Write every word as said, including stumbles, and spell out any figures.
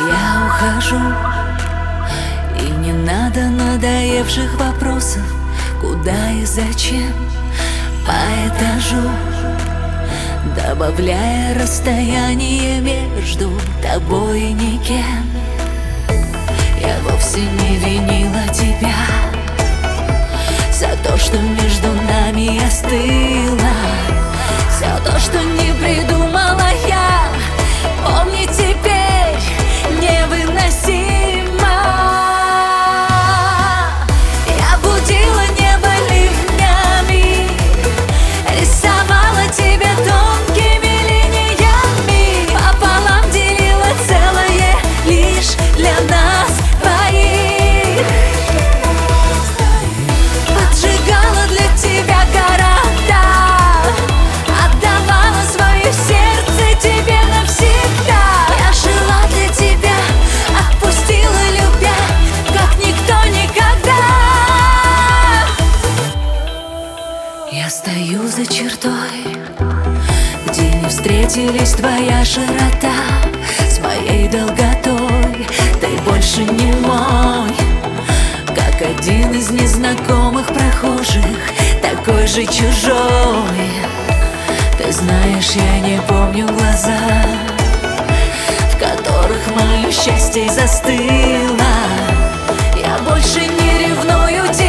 Я ухожу, и не надо надоевших вопросов, куда и зачем, по этажу, добавляя расстояние между тобой и никем. Я вовсе не винила тебя за то, что между нами остыло, за то, что не придумала я. Помни, теперь невыносимо. Я будила небо ливнями, рисовала тебя тонкими линиями, пополам делила целое лишь для нас двоих. Поджигала для тебя города, отдавала свое сердце тебе навсегда. Я жила для тебя, отпустила, любя, как никто никогда. Я стою за чертой, где не встретились твоя широта с моей долготой. Ты больше не мой, как один из незнакомых прохожих, такой же чужой. Ты знаешь, я не помню глаза, в которых мое счастье застыло. Я больше не ревную тебя.